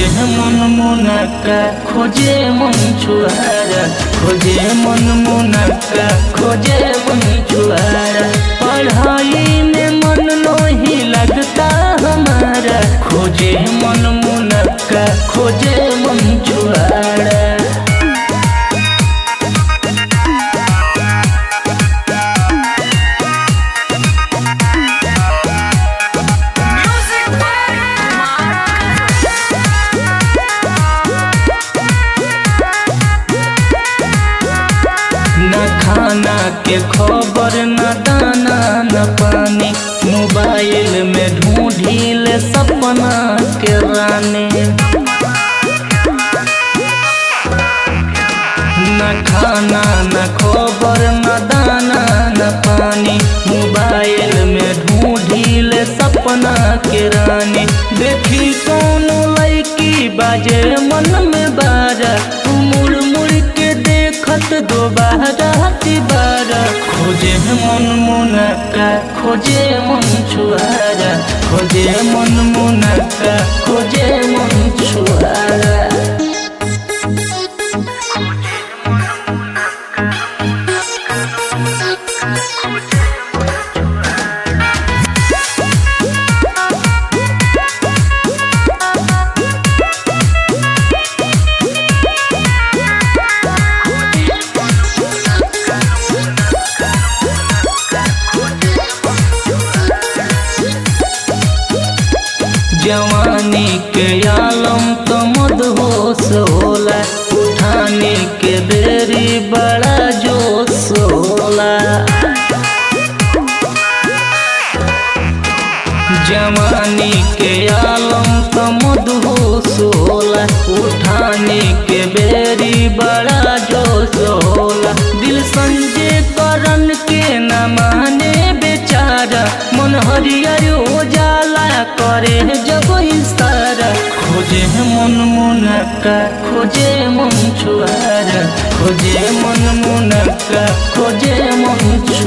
खोजे मन मुनक्का खोजे मन छुआरा खोजे मन मुनक्का खोजे मन छुआरा। पढ़ाई में मन नहीं लगता हमारा खोजे मन मुनक्का खोजे मन छुआरा। न खाना के खबर न दाना न पानी मोबाइल में ढूंढिल सपना के रानी। न खाना न खबर न दाना न पानी मोबाइल में ढूंढिल सपना के रानी। देखी कौन लड़की बाजे मन में बारा मुड़ मुड़ के देखत दोबारा तिबारा। खोजे मन मुनक्का खोजे मन छुआरा खोजे मन मुनक्का खोजे मन छुआरा। जवानी के आलम तो मदहोश होला उठाने के बेरी बड़ा जोश होला। जवानी के आलम तो मदहोश होला उठाने के बेरी बड़ा जोश होला। दिल संजय करन के न माने बेचारा मन हरियर उजाला करे जब इशारा। खोजे मन मुनक्का खोजे मन छुआरा खोजे मन मुनक्का खोजे मन छुआरा।